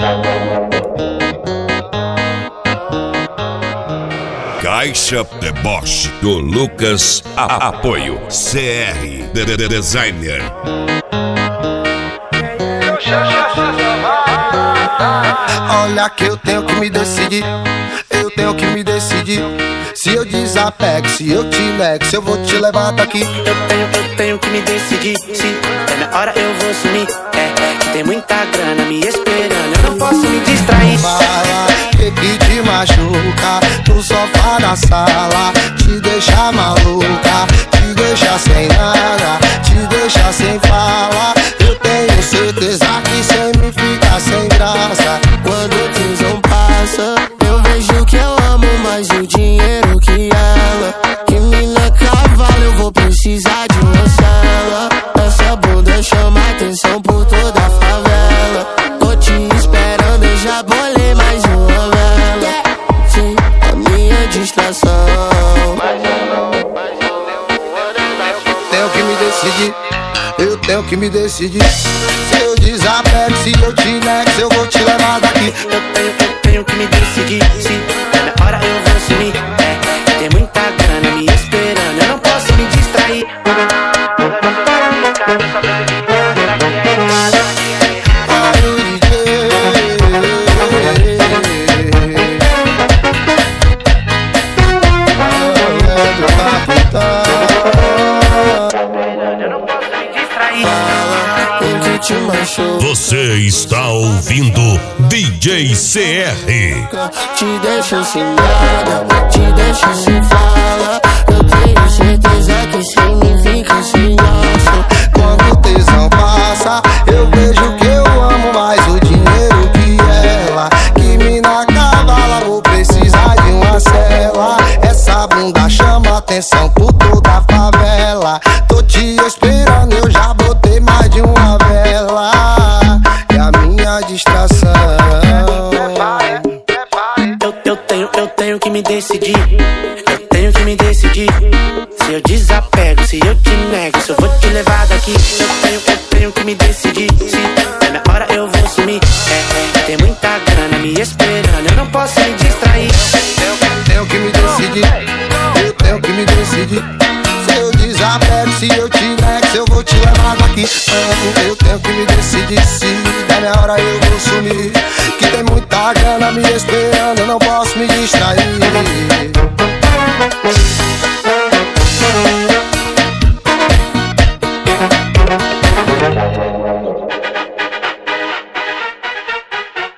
Caixa Deboche do Lucas. Apoio CR Designer. Olha que eu tenho que me decidir, eu tenho que me decidir. Se eu desapego, se eu te nego, se eu vou te levar daqui. Eu tenho que me decidir. Se é na hora eu vou sumir. Que tem muita grana me esperando, eu não posso me distrair. Fala, que te machuca no sofá da sala, te deixa maluca, te deixa sem nada, te deixa sem fala. Eu tenho certeza que sem mim fica sem graça. Quando o tesão passa, eu vejo que eu amo mais o dinheiro que ela. Que mina cavalo, eu vou precisar de uma cela. Essa bunda chama atenção por toda a favela. Tô te esperando, eu já bolei mais uma vela. Sim, a minha distração. Tenho que me decidir, eu tenho que me decidir. Se eu desapego, se eu te nego, se eu vou te levar daqui. Eu tenho que me decidir. Se é na hora eu vou sumir. Tem muita grana me esperando, eu não posso me distrair. Você está ouvindo DJ CR. Te deixo sem nada, te deixo sem fala. Eu tenho certeza que sem mim fica sem graça. Quando o tesão passa, eu vejo que eu amo mais o dinheiro que ela. Que mina cavala, vou precisar de uma cela. Essa bunda chama atenção por toda a favela. Tô te esperando, eu já botei mais de uma vela. É a minha distração. Eu tenho que me decidir. Eu tenho que me decidir. Se eu desapego, se eu te nego, se eu vou te levar daqui. Eu tenho que me decidir. Se é na hora eu vou sumir. Tem muita grana me esperando, eu não posso me distrair. Tenho que me decidir, eu tenho que me decidir. Se eu desapego, se eu te nego, se eu vou te levar daqui. Eu tenho que me decidir, se é na hora eu vou sumir. Que tem muita grana me esperando.